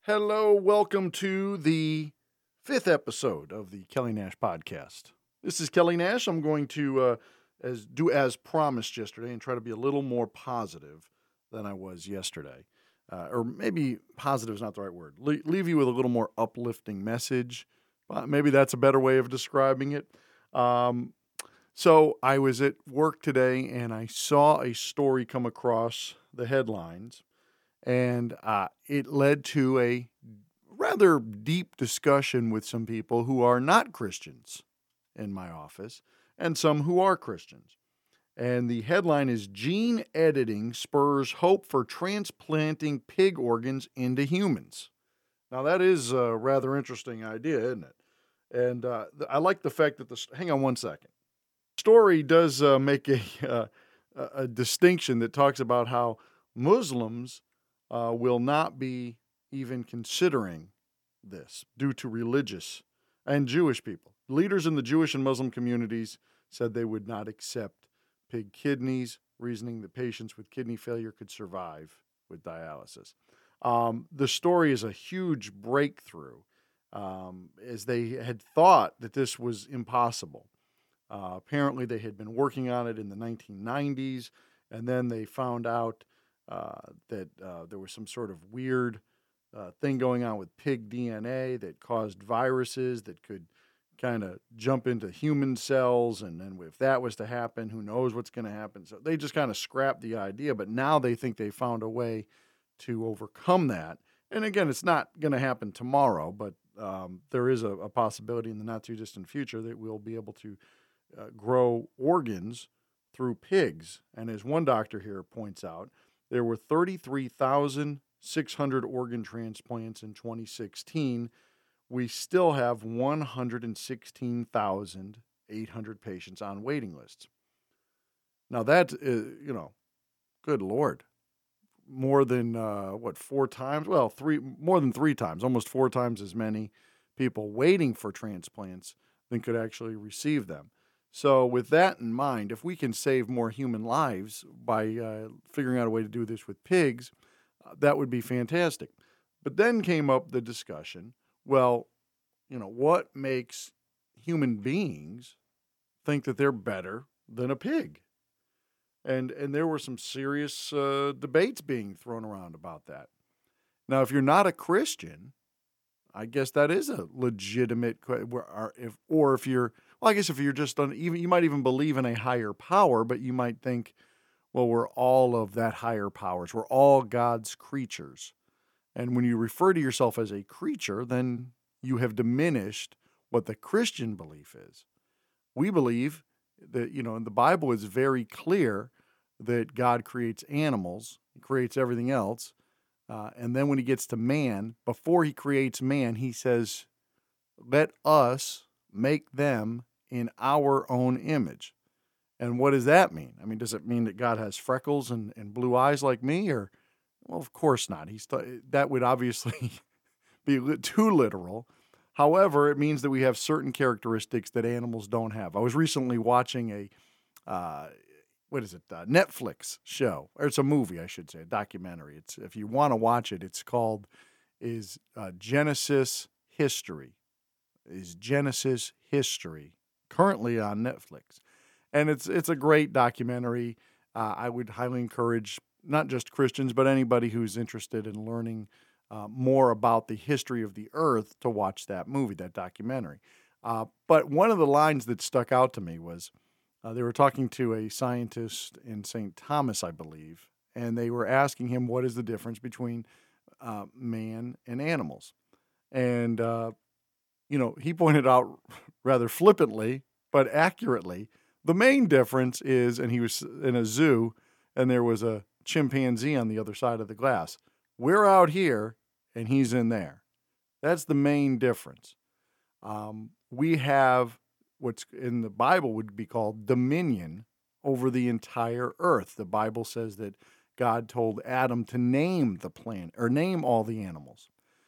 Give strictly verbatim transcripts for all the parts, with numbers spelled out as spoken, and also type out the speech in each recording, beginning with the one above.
Hello, welcome to the fifth episode of the Kelly Nash podcast. This is Kelly Nash. I'm going to uh, as do as promised yesterday and try to be a little more positive than I was yesterday. Uh, or maybe positive is not the right word. Le- leave you with a little more uplifting message. Uh, maybe that's a better way of describing it. Um, so I was at work today and I saw a story come across the headlines. And uh, it led to a rather deep discussion with some people who are not Christians in my office and some who are Christians. And the headline is Gene Editing Spurs Hope for Transplanting Pig Organs into Humans. Now, that is a rather interesting idea, isn't it? And uh, I like the fact that the, hang on one second. The story does uh, make a, uh, a distinction that talks about how Muslims Uh, will not be even considering this due to religious and Jewish people. Leaders in the Jewish and Muslim communities said they would not accept pig kidneys, reasoning that patients with kidney failure could survive with dialysis. Um, the story is a huge breakthrough, um, as they had thought that this was impossible. Uh, apparently, they had been working on it in the nineteen nineties, and then they found out uh, that uh, there was some sort of weird uh, thing going on with pig D N A that caused viruses that could kind of jump into human cells. And then if that was to happen, who knows what's going to happen? So they just kind of scrapped the idea. But now they think they found a way to overcome that. And again, it's not going to happen tomorrow, but um, there is a, a possibility in the not too distant future that we'll be able to uh, grow organs through pigs. And as one doctor here points out, there were thirty-three thousand six hundred organ transplants in twenty sixteen. We still have one hundred sixteen thousand eight hundred patients on waiting lists. Now that, uh, you know, good Lord, more than, uh, what, four times? Well, three, more than three times, almost four times as many people waiting for transplants than could actually receive them. So with that in mind, if we can save more human lives by uh, figuring out a way to do this with pigs, uh, that would be fantastic. But then came up the discussion, well, you know, what makes human beings think that they're better than a pig? And and there were some serious uh, debates being thrown around about that. Now, if you're not a Christian, I guess that is a legitimate question. Or if, or if you're, well, I guess if you're just on, even you might even believe in a higher power, but you might think, well, we're all of that higher powers. We're all God's creatures. And when you refer to yourself as a creature, then you have diminished what the Christian belief is. We believe that, you know, and the Bible is very clear that God creates animals, He creates everything else. Uh, and then when he gets to man, before he creates man, he says, let us make them in our own image. And what does that mean? I mean, does it mean that God has freckles and, and blue eyes like me? Or, well, of course not. He's t- that would obviously be too literal. However, it means that we have certain characteristics that animals don't have. I was recently watching a, uh, what is it, uh, Netflix show, or it's a movie, I should say, a documentary. It's, if you want to watch it, it's called, is uh, Genesis History. Is Genesis History, currently on Netflix. And it's it's a great documentary. Uh, I would highly encourage not just Christians, but anybody who's interested in learning uh, more about the history of the earth to watch that movie, that documentary. Uh, but one of the lines that stuck out to me was, uh, they were talking to a scientist in Saint Thomas, I believe, and they were asking him what is the difference between uh, man and animals. And, uh, you know, he pointed out rather flippantly, but accurately, the main difference is, and he was in a zoo, and there was a chimpanzee on the other side of the glass. We're out here, and he's in there. That's the main difference. Um, we have what's in the Bible would be called dominion over the entire earth. The Bible says that God told Adam to name the plant or name all the animals.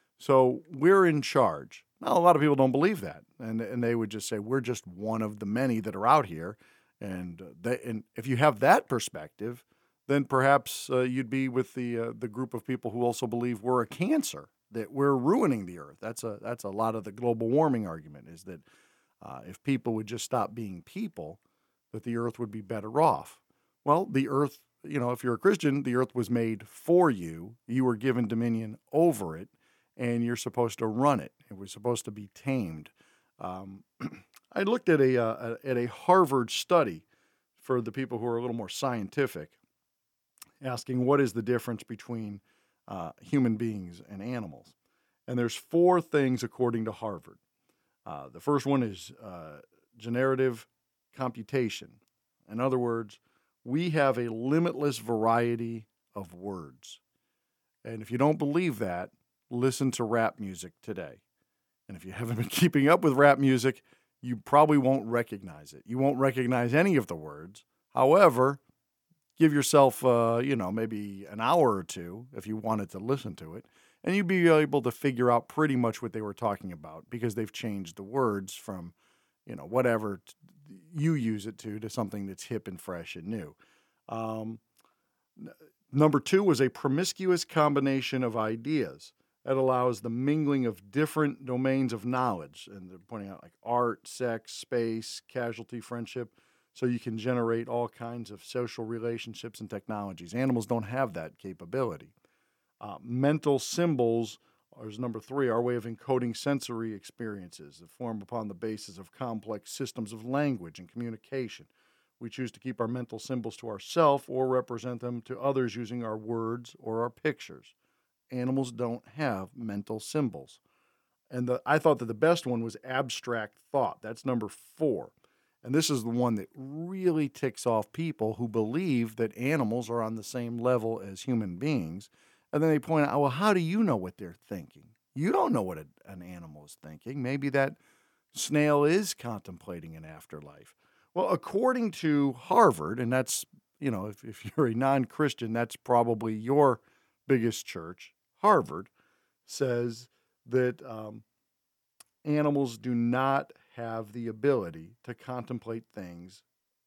So we're in charge. Now, a lot of people don't believe that, and and they would just say we're just one of the many that are out here. And they, and if you have that perspective, then perhaps uh, you'd be with the uh, the group of people who also believe we're a cancer that we're ruining the earth. That's a that's a lot of the global warming argument, is that uh, if people would just stop being people, that the earth would be better off. Well, the earth, you know, if you're a Christian, the earth was made for you. You were given dominion over it, and you're supposed to run it. It was supposed to be tamed. Um, I looked at a uh, at a Harvard study for the people who are a little more scientific, asking what is the difference between uh, human beings and animals. And there's four things according to Harvard. Uh, the first one is uh, generative computation. In other words, we have a limitless variety of words. And if you don't believe that, listen to rap music today. And if you haven't been keeping up with rap music, you probably won't recognize it. You won't recognize any of the words. However, give yourself, uh, you know, maybe an hour or two if you wanted to listen to it, and you'd be able to figure out pretty much what they were talking about, because they've changed the words from, you know, whatever t- you use it to, to something that's hip and fresh and new. Um, n- number two was a promiscuous combination of ideas that allows the mingling of different domains of knowledge. And they're pointing out like art, sex, space, casualty, friendship. So you can generate all kinds of social relationships and technologies. Animals don't have that capability. Uh, mental symbols is number three, our way of encoding sensory experiences that form upon the basis of complex systems of language and communication. We choose to keep our mental symbols to ourselves or represent them to others using our words or our pictures. Animals don't have mental symbols. And the, I thought that the best one was abstract thought. That's number four. And this is the one that really ticks off people who believe that animals are on the same level as human beings. And then they point out, well, how do you know what they're thinking? You don't know what a, an animal is thinking. Maybe that snail is contemplating an afterlife. Well, according to Harvard, and that's, you know, if, if you're a non-Christian, that's probably your biggest church, Harvard, says that um, animals do not have the ability to contemplate things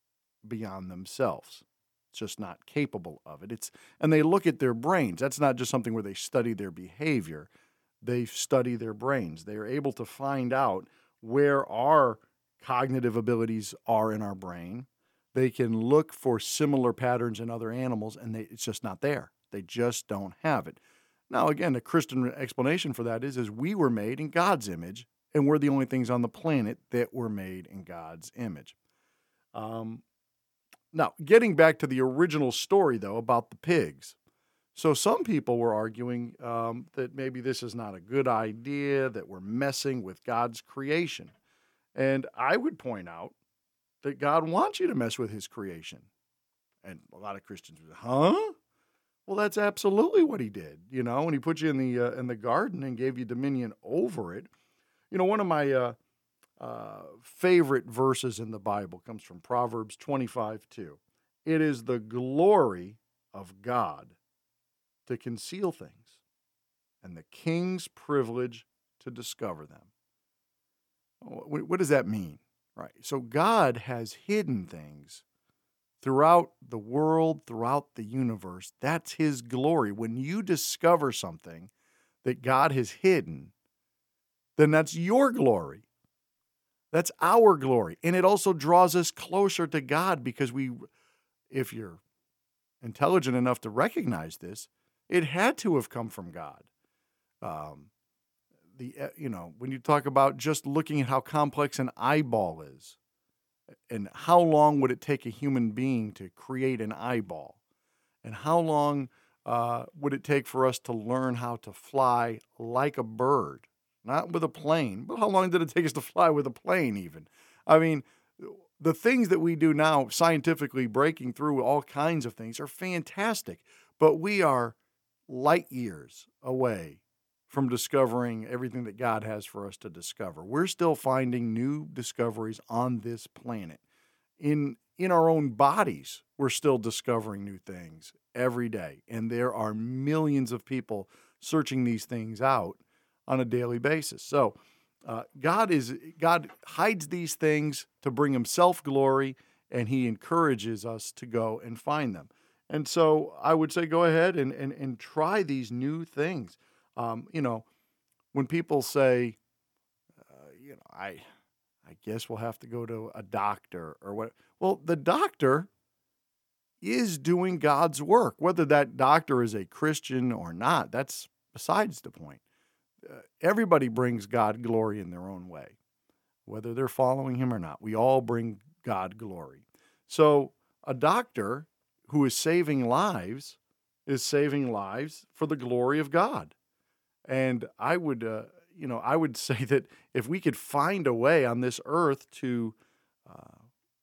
beyond themselves. It's just not capable of it. It's and they look at their brains. That's not just something where they study their behavior. They study their brains. They are able to find out where our cognitive abilities are in our brain. They can look for similar patterns in other animals, and they, it's just not there. They just don't have it. Now, again, the Christian explanation for that is, is we were made in God's image, and we're the only things on the planet that were made in God's image. Um, now, getting back to the original story, though, about the pigs. So some people were arguing um, that maybe this is not a good idea, that we're messing with God's creation. And I would point out that God wants you to mess with his creation. And a lot of Christians would say, huh? Well, that's absolutely what he did. You know, when he put you in the uh, in the garden and gave you dominion over it. You know, one of my uh, uh, favorite verses in the Bible comes from Proverbs twenty-five two. It is the glory of God to conceal things, and the king's privilege to discover them. What, what does that mean? Right. So God has hidden things throughout the world, throughout the universe. That's his glory. When you discover something that God has hidden, then that's your glory. That's our glory. And it also draws us closer to God, because we, if you're intelligent enough to recognize this, it had to have come from God. Um, the you know, when you talk about just looking at how complex an eyeball is, and how long would it take a human being to create an eyeball, and how long uh, would it take for us to learn how to fly like a bird, not with a plane, but how long did it take us to fly with a plane even? I mean, the things that we do now, scientifically breaking through all kinds of things, are fantastic, but we are light years away from discovering everything that God has for us to discover. We're still finding new discoveries on this planet. In in our own bodies, we're still discovering new things every day. And there are millions of people searching these things out on a daily basis. So uh, God is God hides these things to bring himself glory, and he encourages us to go and find them. And so I would say go ahead and, and, and try these new things. Um, you know, when people say, uh, you know, I, I guess we'll have to go to a doctor or what. Well, the doctor is doing God's work. Whether that doctor is a Christian or not, that's besides the point. Uh, everybody brings God glory in their own way, whether they're following him or not. We all bring God glory. So a doctor who is saving lives is saving lives for the glory of God. And I would, uh, you know, I would say that if we could find a way on this earth to uh,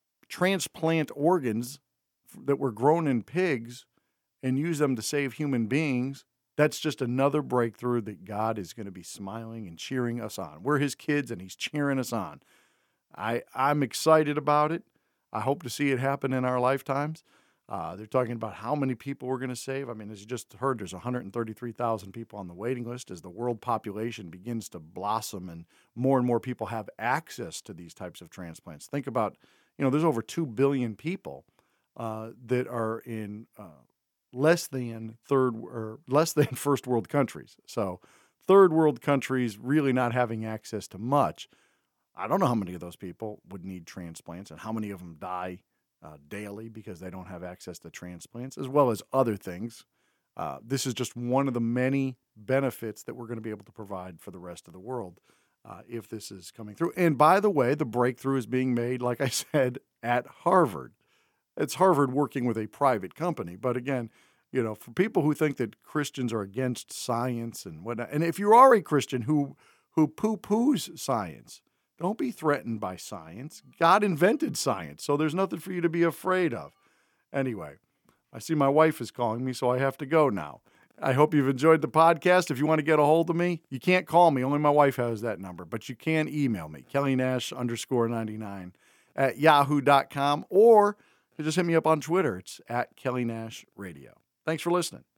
transplant organs that were grown in pigs and use them to save human beings, that's just another breakthrough that God is going to be smiling and cheering us on. We're his kids, and he's cheering us on. I, I'm excited about it. I hope to see it happen in our lifetimes. Uh, they're talking about how many people we're going to save. I mean, as you just heard, there's one hundred thirty-three thousand people on the waiting list as the world population begins to blossom and more and more people have access to these types of transplants. Think about, you know, there's over two billion people uh, that are in uh, less than third or less than first world countries. So third world countries really not having access to much. I don't know how many of those people would need transplants and how many of them die uh, daily because they don't have access to transplants, as well as other things. Uh, this is just one of the many benefits that we're going to be able to provide for the rest of the world uh, if this is coming through. And by the way, the breakthrough is being made, like I said, at Harvard. It's Harvard working with a private company. But again, you know, for people who think that Christians are against science and whatnot, and if you are a Christian who who poo-poos science, don't be threatened by science. God invented science, so there's nothing for you to be afraid of. Anyway, I see my wife is calling me, so I have to go now. I hope you've enjoyed the podcast. If you want to get a hold of me, you can't call me. Only my wife has that number, but you can email me, Kelly Nash underscore ninety-nine at yahoo dot com, or just hit me up on Twitter. It's at Kelly Nash Radio. Thanks for listening.